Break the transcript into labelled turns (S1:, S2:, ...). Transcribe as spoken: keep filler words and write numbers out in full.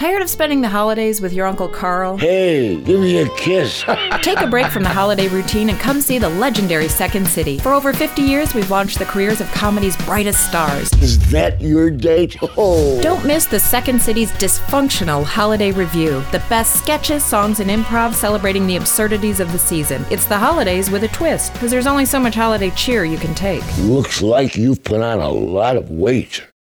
S1: Tired of spending the holidays with your Uncle Carl?
S2: Hey, give me a kiss.
S1: Take a break from the holiday routine and come see the legendary Second City. For over fifty years, we've launched the careers of comedy's brightest stars.
S2: Is that your date? Oh.
S1: Don't miss the Second City's dysfunctional holiday review. The best sketches, songs, and improv celebrating the absurdities of the season. It's the holidays with a twist, because there's only so much holiday cheer you can take.
S2: Looks like you've put on a lot of weight.